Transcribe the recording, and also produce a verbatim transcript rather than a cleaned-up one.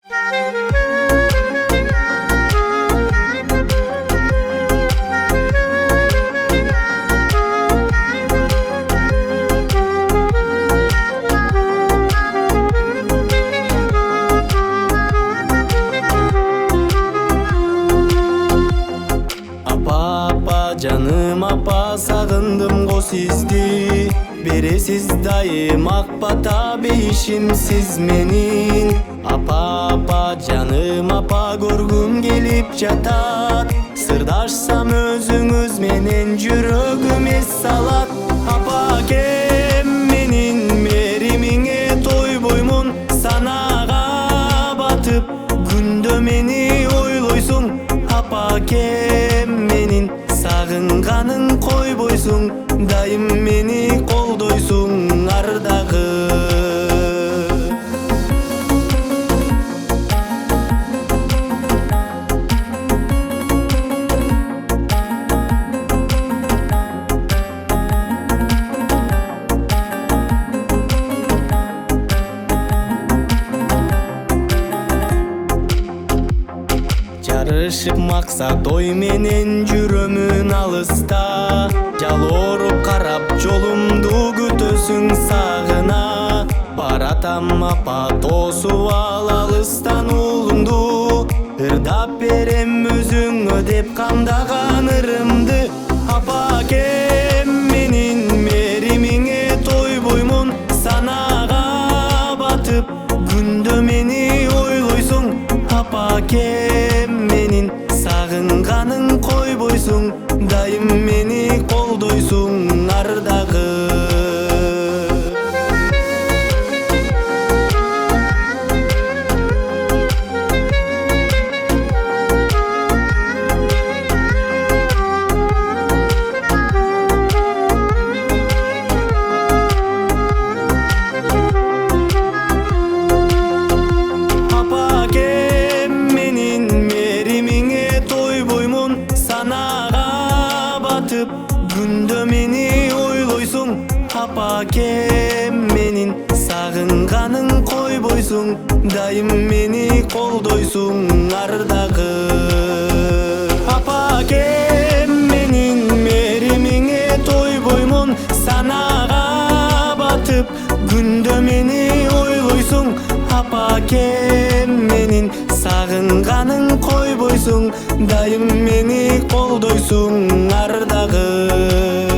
Жаным апа, сагындым го сизди, бересиз дайым ак бата бейишим сиз менин. Апа, апа, жаным апа, көргүм келип жатат, сырдашсам өзүңүз менен жүрөгүм эс салат. Апа, кем менин меримиңе тойбоймун, санага батып күндө мени ойлойсуң. Апа, кем менин сагынганын койбойсуң, дайым мени колдойсуң ардагы. Жарышып максат ой менен жүрөмүн алыста, жалооруп карап жолумду күтөсүң сагына. Баратам апа, тосуп ал алыстан уулуңду, ырдап берем өзүңө деп камдаган ырымды. Апа, кем менин меримиңе тойбоймун, санага батып күндө мени ойлойсуң. Апа, кем менин сагынганын койбойсуң, дайым мени колдойсуң ардагы. Күндө мени ойлойсуң, апа, кем менин сагынганын койбойсуң, дайым мени колдойсуң ардагы. Апа, кем менин меримиңе тойбоймун, санага батып күндө мени ойлойсуң. Апа, кем менин сагынганын койбойсуң, дайым мени колдойсуң ардагы.